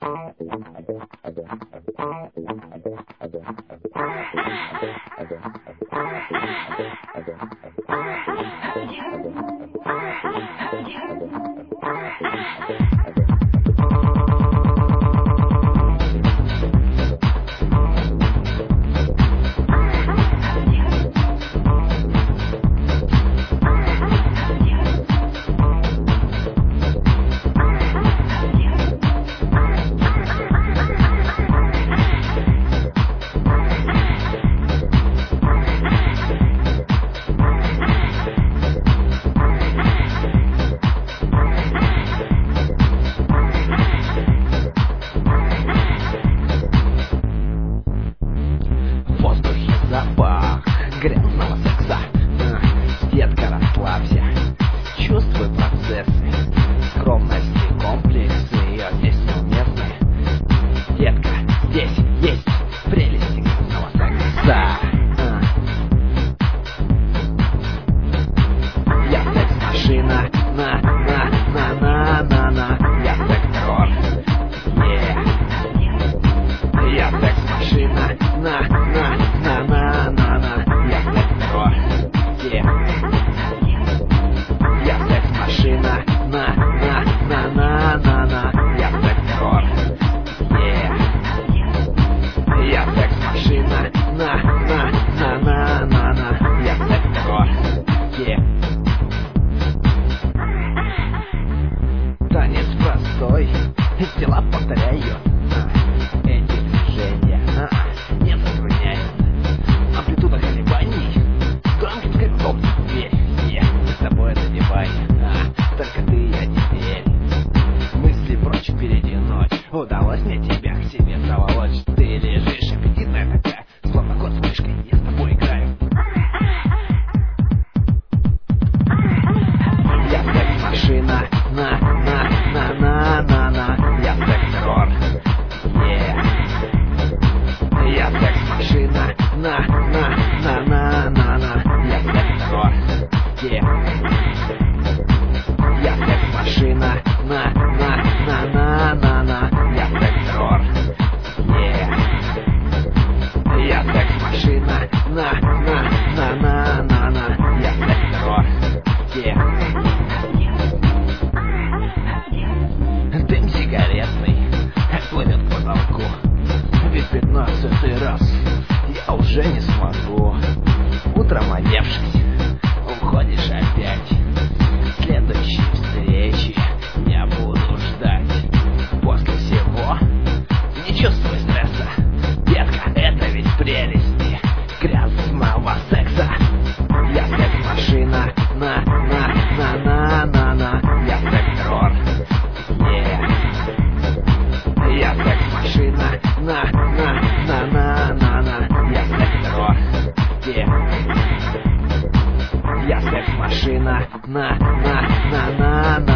Запах грязного секса. Детка, расслабься, чувствуй процессы. Скромность и комплексы ее здесь неуместны. Детка, здесь есть прелести грязного секса. Я секс-машина, на. Я секс-террор, я секс-машина, на. Я секс-террор, я секс-машина, на. Я секс-террор, я секс-машина, на. Я секс-террор, танец простой, тела повторяют. Эти движения не затрудняют. Амплитуда колебаний, громкий скрипок в дверь. Мы с тобой задевай, только ты и я теперь. Мысли прочь, впереди ночь. Удалось мне тебя к себе заволочь. Ты лежишь, аппетитная такая, словно кот с мышкой, я с тобой играю. Я секс-машина, на. Я секс-террор, я секс-машина, на. Я секс-террор, я секс-машина, на. Я секс-террор, я секс-машина, на. Я секс-террор, дым сигаретный плывет к потолку. Ведь 15-й раз я уже не смогу. Утром одевшись, уходишь опять. Следующей встречи я буду ждать. После всего не чувствуй стресса. Детка, это ведь прелести грязного секса. Я секс-машина, на. Я секс-террор, я секс-машина, на. Я секс-террор, я секс-машина, на.